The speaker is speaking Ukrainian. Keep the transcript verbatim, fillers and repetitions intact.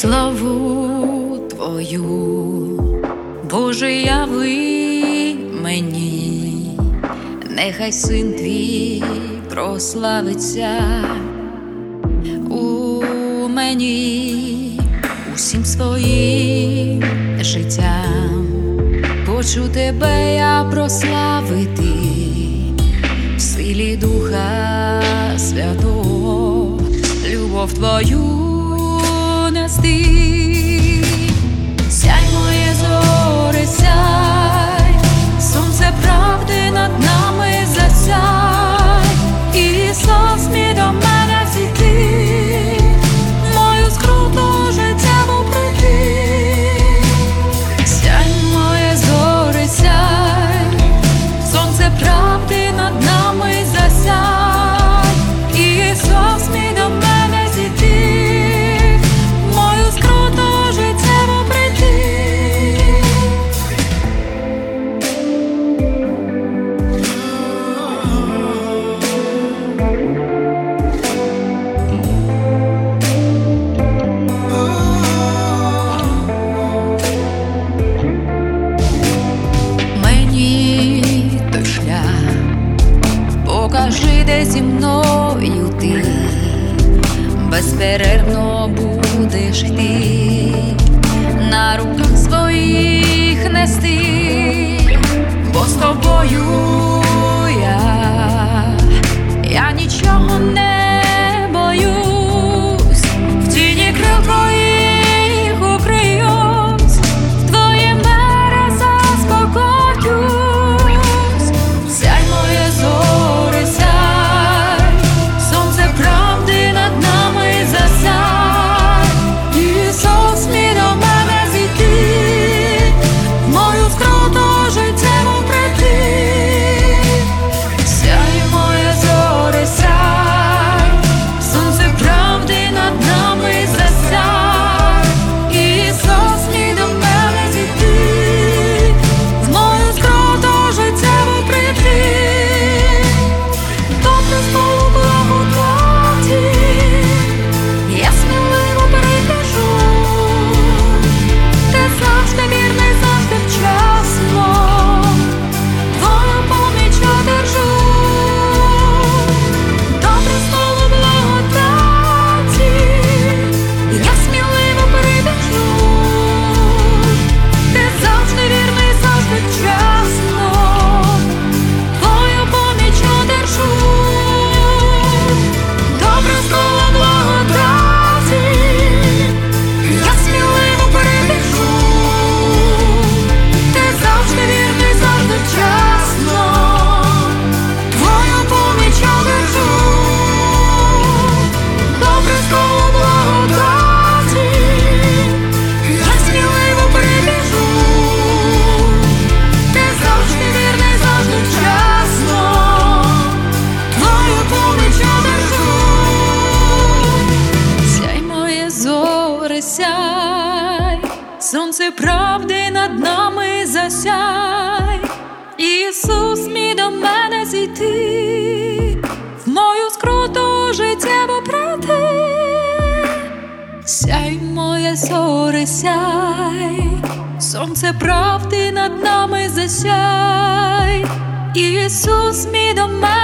Славу Твою, Боже, яви мені, нехай Син Твій прославиться у мені усім своїм життям. Хочу Тебе я прославити в силі Духа Святого, любов Твою нести. Сяй, моє зоре, сяй, сонце правди над нами засяй, Ісус, мій до мене зійти, мою скруту життєву пройти. Сяй, моє зоре, сяй, сонце правди над нами засяй, Ісус, мій до мене зійти, покажи, де зі мною ти безперервно будеш йти, на руках своїх нести, бо з тобою я, я нічого не боюсь, в тіні крил твоїх укриюсь, в твоїм мирі заспокоюсь. Сяй, моє зоре, сяй, сонце правди над нами засяй, Ісус, мій до мене зійти, мою скруту життєву пройти. Сяй, моє зоре, сяй, сонце правди над нами засяй, Ісус, мій до мене зійти, мою скруту життєву пройти. Добре слово благодаті я сміливо перекажу, ти завжди вірний, завжди вчасно, твою поміч одержу. Добре слово благодаті я сміливо перекажу, ти завжди вірний, завжди вчасно, твою поміч одержу. Добре слово благодаті я сміливо перебіжу, ти завжди вірний, завжди вчасно, твою поміч одержу. Добре слово благодаті я сміливо перебіжу, ти завжди вірний, завжди вчасно, твою поміч одержу. Сяй, моє зоре, сяй, сонце правди над нами засяй, Ісус, мій до мене зійти, в мою скруту життєву пройти. Сяй, моє зоре, сяй, сонце правди над нами засяй, Ісус, мій до мене